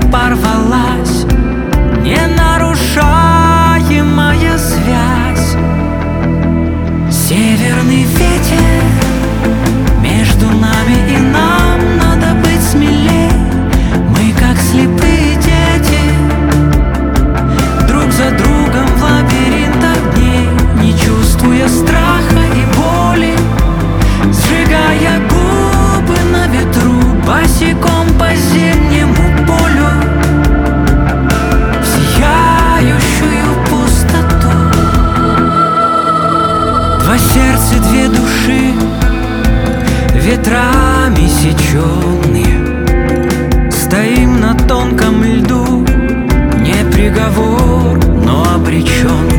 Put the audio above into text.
порвалась ненарушаемая связь. Северный ветер между нами, и нам надо быть смелей. Мы как слепые дети, друг за другом в лабиринтах дней, не чувствуя страха и боли, сжигая губы на ветру, босиком по зимнему полю, в сияющую пустоту. Два сердца, две души, ветрами сечённые, стоим на тонком льду, не приговор, но обречённый.